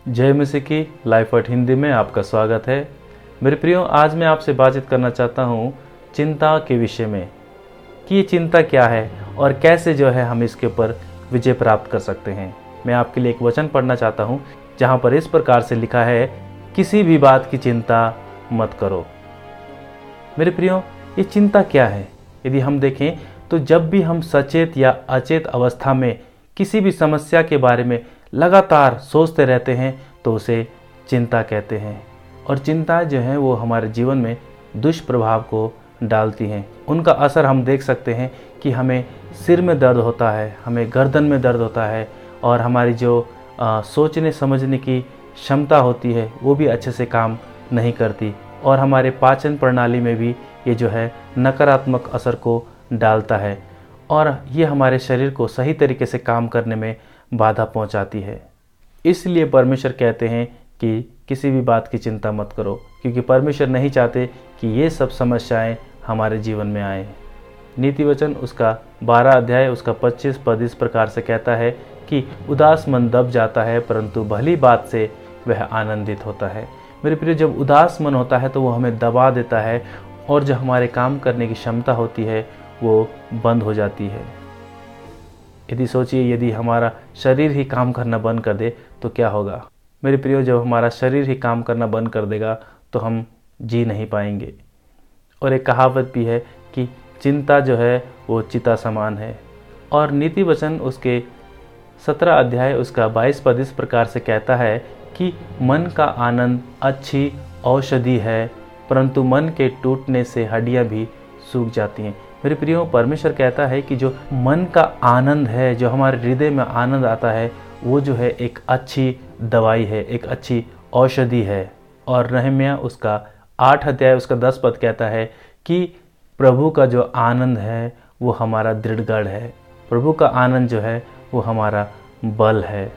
जय मसीह की life word Hindi में आपका स्वागत है। मेरे प्रियो, आज मैं आपसे बातचीत करना चाहता हूँ चिंता के विषय में कि ये चिंता क्या है और कैसे जो है हम इसके ऊपर विजय प्राप्त कर सकते हैं। मैं आपके लिए एक वचन पढ़ना चाहता हूँ जहाँ पर इस प्रकार से लिखा है, किसी भी बात की चिंता मत करो। मेरे प्रियो, ये चिंता क्या है? यदि हम देखें तो जब भी हम सचेत या अचेत अवस्था में किसी भी समस्या के बारे में लगातार सोचते रहते हैं तो उसे चिंता कहते हैं। और चिंताएं जो हैं वो हमारे जीवन में दुष्प्रभाव को डालती हैं। उनका असर हम देख सकते हैं कि हमें सिर में दर्द होता है, हमें गर्दन में दर्द होता है और हमारी जो सोचने समझने की क्षमता होती है वो भी अच्छे से काम नहीं करती और हमारे पाचन प्रणाली में भी ये जो है नकारात्मक असर को डालता है और ये हमारे शरीर को सही तरीके से काम करने में बाधा पहुंचाती है। इसलिए परमेश्वर कहते हैं कि किसी भी बात की चिंता मत करो, क्योंकि परमेश्वर नहीं चाहते कि ये सब समस्याएं हमारे जीवन में आए। नीति वचन उसका 12 अध्याय उसका 25 पद इस प्रकार से कहता है कि उदास मन दब जाता है परंतु भली बात से वह आनंदित होता है। मेरे प्रिय, जब उदास मन होता है तो वो हमें दबा देता है और जो हमारे काम करने की क्षमता होती है वो बंद हो जाती है। यदि सोचिए, यदि हमारा शरीर ही काम करना बंद कर दे तो क्या होगा? मेरे प्रियो, जब हमारा शरीर ही काम करना बंद कर देगा तो हम जी नहीं पाएंगे। और एक कहावत भी है कि चिंता जो है वो चिता समान है। और नीति वचन उसके 17 अध्याय उसका 22 पद इस प्रकार से कहता है कि मन का आनंद अच्छी औषधि है परंतु मन के टूटने से हड्डियां भी सूख जाती हैं। मेरे प्रियो, परमेश्वर कहता है कि जो मन का आनंद है, जो हमारे हृदय में आनंद आता है, वो जो है एक अच्छी दवाई है, एक अच्छी औषधि है। और नहम्याह उसका 8 अध्याय उसका 10 पद कहता है कि प्रभु का जो आनंद है वो हमारा दृढ़गढ़ है, प्रभु का आनंद जो है वो हमारा बल है।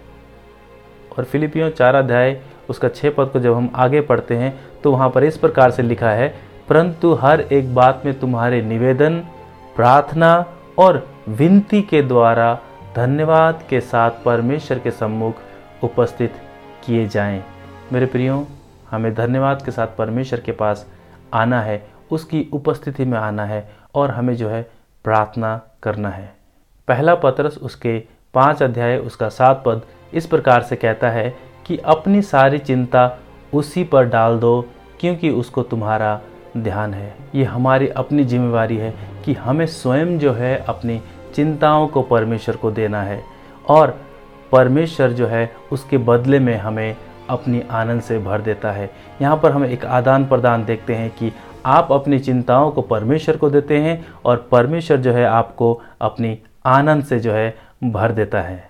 और फिलिपियों 4 अध्याय उसका 6 पद को जब हम आगे पढ़ते हैं तो वहाँ पर इस प्रकार से लिखा है, परंतु हर एक बात में तुम्हारे निवेदन, प्रार्थना और विनती के द्वारा धन्यवाद के साथ परमेश्वर के सम्मुख उपस्थित किए जाएं। मेरे प्रियो, हमें धन्यवाद के साथ परमेश्वर के पास आना है, उसकी उपस्थिति में आना है और हमें जो है प्रार्थना करना है। पहला पतरस उसके 5 अध्याय उसका 7 पद इस प्रकार से कहता है कि अपनी सारी चिंता उसी पर डाल दो क्योंकि उसको तुम्हारा ध्यान है। ये हमारी अपनी जिम्मेवारी है कि हमें स्वयं जो है अपनी चिंताओं को परमेश्वर को देना है और परमेश्वर जो है उसके बदले में हमें अपनी आनंद से भर देता है। यहाँ पर हम एक आदान प्रदान देखते हैं कि आप अपनी चिंताओं को परमेश्वर को देते हैं और परमेश्वर जो है आपको अपनी आनंद से जो है भर देता है।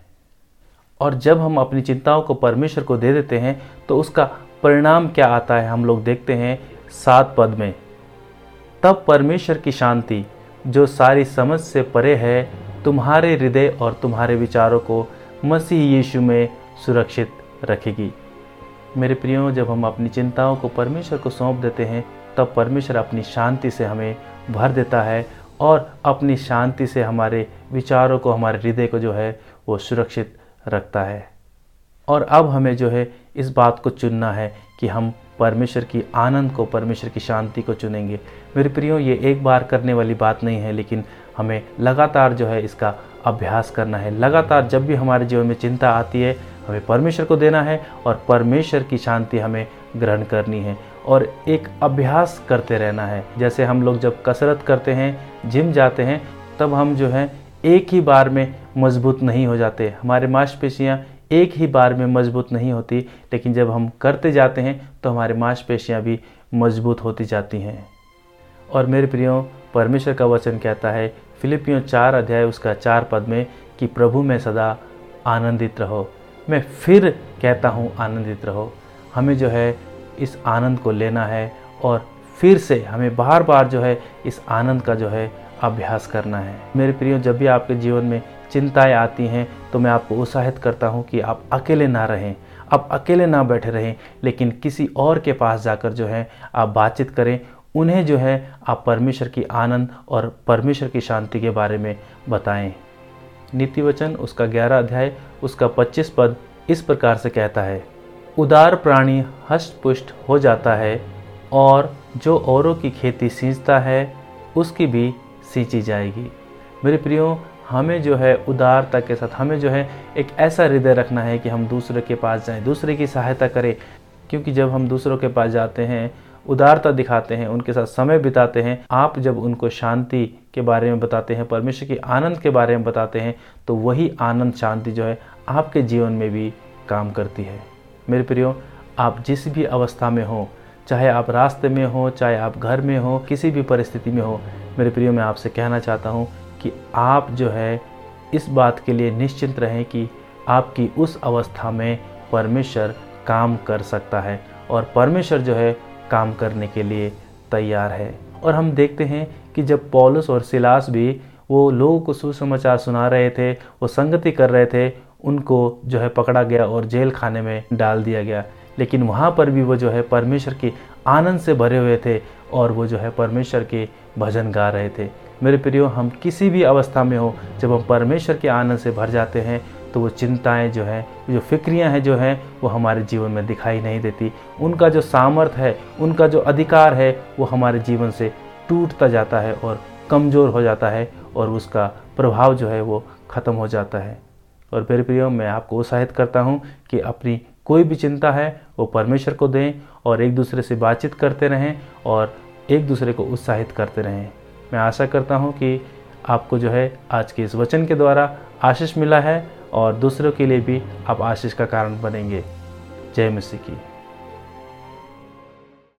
और जब हम अपनी चिंताओं को परमेश्वर को दे देते हैं तो उसका परिणाम क्या आता है हम लोग देखते हैं 7 पद में। तब परमेश्वर की शांति जो सारी समझ से परे है तुम्हारे हृदय और तुम्हारे विचारों को मसीह यीशु में सुरक्षित रखेगी। मेरे प्रियो, जब हम अपनी चिंताओं को परमेश्वर को सौंप देते हैं तब परमेश्वर अपनी शांति से हमें भर देता है और अपनी शांति से हमारे विचारों को, हमारे हृदय को जो है वो सुरक्षित रखता है। और अब हमें जो है इस बात को चुनना है कि हम परमेश्वर की आनंद को, परमेश्वर की शांति को चुनेंगे। मेरे प्रियो, ये एक बार करने वाली बात नहीं है, लेकिन हमें लगातार जो है इसका अभ्यास करना है। लगातार जब भी हमारे जीवन में चिंता आती है हमें परमेश्वर को देना है और परमेश्वर की शांति हमें ग्रहण करनी है और एक अभ्यास करते रहना है। जैसे हम लोग जब कसरत करते हैं, जिम जाते हैं, तब हम जो है एक ही बार में मजबूत नहीं हो जाते, हमारे मांसपेशियाँ एक ही बार में मजबूत नहीं होती, लेकिन जब हम करते जाते हैं तो हमारे मांसपेशियाँ भी मजबूत होती जाती हैं। और मेरे प्रियो, परमेश्वर का वचन कहता है फिलिपियों 4 अध्याय उसका 4 पद में कि प्रभु में सदा आनंदित रहो। मैं फिर कहता हूँ आनंदित रहो। हमें जो है इस आनंद को लेना है और फिर से हमें बार बार जो है इस आनंद का जो है अभ्यास करना है। मेरे प्रियो, जब भी आपके जीवन में चिंताएं आती हैं तो मैं आपको उत्साहित करता हूं कि आप अकेले ना रहें, आप अकेले ना बैठे रहें, लेकिन किसी और के पास जाकर जो है आप बातचीत करें। उन्हें जो है आप परमेश्वर की आनंद और परमेश्वर की शांति के बारे में बताएं। नीति वचन उसका 11 अध्याय उसका 25 पद इस प्रकार से कहता है, उदार प्राणी हष्ट-पुष्ट हो जाता है और जो औरों की खेती सींचता है उसकी भी सींची जाएगी। मेरे प्रियो, हमें जो है उदारता के साथ हमें जो है एक ऐसा हृदय रखना है कि हम दूसरे के पास जाएं, दूसरे की सहायता करें। क्योंकि जब हम दूसरों के पास जाते हैं, उदारता दिखाते हैं, उनके साथ समय बिताते हैं, आप जब उनको शांति के बारे में बताते हैं, परमेश्वर के आनंद के बारे में बताते हैं, तो वही आनंद शांति जो है आपके जीवन में भी काम करती है। मेरे प्रियो, आप जिस भी अवस्था में हो, चाहे आप रास्ते में हो, चाहे आप घर में हो, किसी भी परिस्थिति में हो, मेरे प्रियो, मैं आपसे कहना चाहता हूँ कि आप जो है इस बात के लिए निश्चिंत रहें कि आपकी उस अवस्था में परमेश्वर काम कर सकता है और परमेश्वर जो है काम करने के लिए तैयार है। और हम देखते हैं कि जब पौलुस और सिलास भी वो लोगों को सुसमाचार सुना रहे थे, वो संगति कर रहे थे, उनको जो है पकड़ा गया और जेल खाने में डाल दिया गया। लेकिन वहाँ पर भी वो जो है परमेश्वर के आनंद से भरे हुए थे और वो जो है परमेश्वर के भजन गा रहे थे। मेरे प्रियो, हम किसी भी अवस्था में हो, जब हम परमेश्वर के आनंद से भर जाते हैं तो वो चिंताएं जो हैं, जो फिक्रियां हैं जो हैं, वो हमारे जीवन में दिखाई नहीं देती। उनका जो सामर्थ्य है, उनका जो अधिकार है, वो हमारे जीवन से टूटता जाता है और कमज़ोर हो जाता है और उसका प्रभाव जो है वो ख़त्म हो जाता है। और मेरे प्रियो, मैं आपको उत्साहित करता हूँ कि अपनी कोई भी चिंता है वो परमेश्वर को दें और एक दूसरे से बातचीत करते रहें और एक दूसरे को उत्साहित करते रहें। मैं आशा करता हूँ कि आपको जो है आज के इस वचन के द्वारा आशीष मिला है और दूसरों के लिए भी आप आशीष का कारण बनेंगे। जय मसीह की।